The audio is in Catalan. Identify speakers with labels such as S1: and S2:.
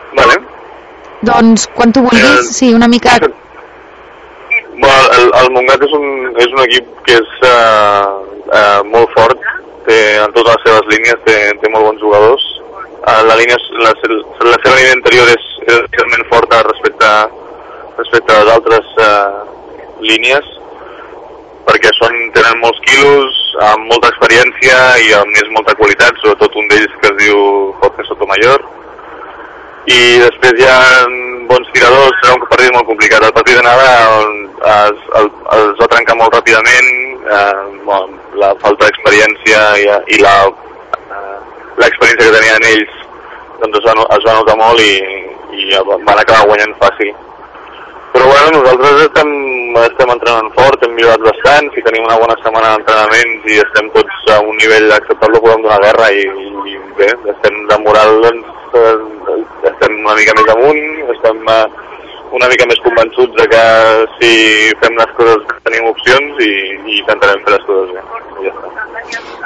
S1: Vale.
S2: Doncs quan tu vulguis, sí, una mica...
S1: El Montgat és un equip que és molt fort, en totes les seves línies té molt bons jugadors. La seva línia interior és realment forta respecte a les altres línies, perquè tenen molts quilos, amb molta experiència i a més molta qualitat, sobretot un d'ells que es diu Jorge Sotomayor. I després hi ha bons tiradors, serà un partit molt complicat. El partit d'anada els va trencar molt ràpidament, la falta d'experiència i l'experiència que tenien ells doncs es va notar molt i van acabar guanyant fàcil. Però bueno, nosaltres estem entrenant fort, hem millorat bastant, si tenim una bona setmana d'entrenaments i estem tots a un nivell acceptable, podem donar guerra i bé, estem de moral, doncs, estem una mica més amunt, estem una mica més convençuts de que si fem les coses tenim opcions i intentarem fer les coses bé. I ja està.